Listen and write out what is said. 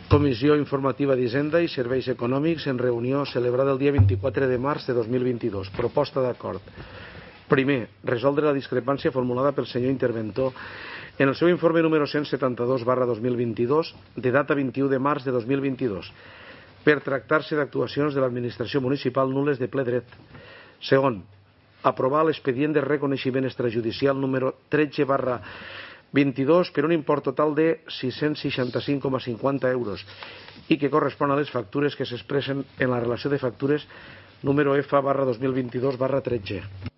Comissió Informativa d'Hisenda i Serveis Econòmics en reunió celebrada el dia 24 de març de 2022. Proposta d'acord. Primer, resoldre la discrepància formulada pel senyor interventor en el seu informe número 172/2022 de data 21 de març de 2022 per tractar-se d'actuacions de l'administració municipal nul·les de ple dret. Segon, aprovar l'expedient de reconeixement extrajudicial número 13/22 per un import total de 665,50 euros i que correspon a les factures que s'expressen en la relació de factures número F/2022/13.